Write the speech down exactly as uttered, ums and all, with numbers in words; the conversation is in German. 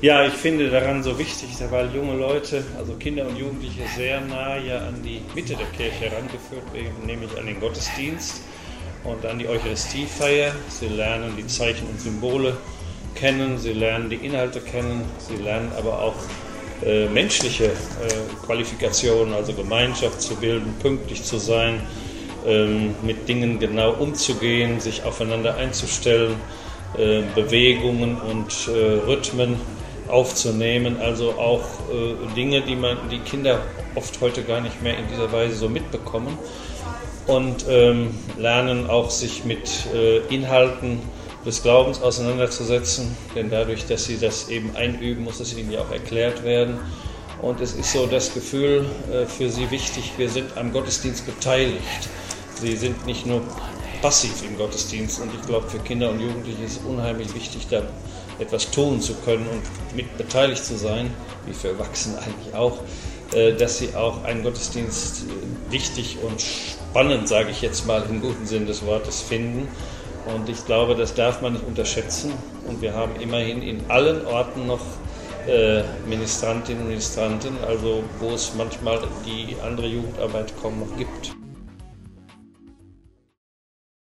Ja, ich finde daran so wichtig, weil junge Leute, also Kinder und Jugendliche, sehr nah ja an die Mitte der Kirche herangeführt werden, nämlich an den Gottesdienst und an die Eucharistiefeier. Sie lernen die Zeichen und Symbole kennen, sie lernen die Inhalte kennen, sie lernen aber auch äh, menschliche äh, Qualifikationen, also Gemeinschaft zu bilden, pünktlich zu sein, ähm, mit Dingen genau umzugehen, sich aufeinander einzustellen, äh, Bewegungen und äh, Rhythmen aufzunehmen, also auch äh, Dinge, die man, die Kinder oft heute gar nicht mehr in dieser Weise so mitbekommen, und ähm, lernen auch sich mit äh, Inhalten des Glaubens auseinanderzusetzen, denn dadurch, dass sie das eben einüben, muss es ihnen ja auch erklärt werden. Und es ist so das Gefühl äh, für sie wichtig, wir sind am Gottesdienst beteiligt. Sie sind nicht nur passiv im Gottesdienst, und ich glaube, für Kinder und Jugendliche ist es unheimlich wichtig, da etwas tun zu können und mit beteiligt zu sein, wie für Erwachsene eigentlich auch, dass sie auch einen Gottesdienst wichtig und spannend, sage ich jetzt mal im guten Sinn des Wortes, finden. Und ich glaube, das darf man nicht unterschätzen. Und wir haben immerhin in allen Orten noch Ministrantinnen und Ministranten, also wo es manchmal die andere Jugendarbeit kaum noch gibt.